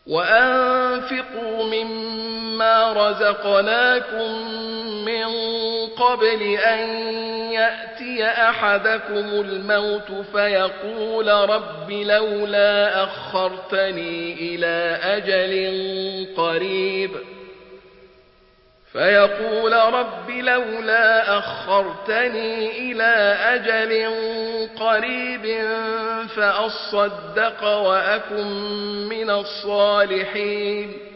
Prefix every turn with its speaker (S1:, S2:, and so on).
S1: وأنفقوا مما رزقناكم من قبل أن يأتي أحدكم الموت فيقول رب لولا أخرتني إلى أجل قريب فأصدق وأكن من الصالحين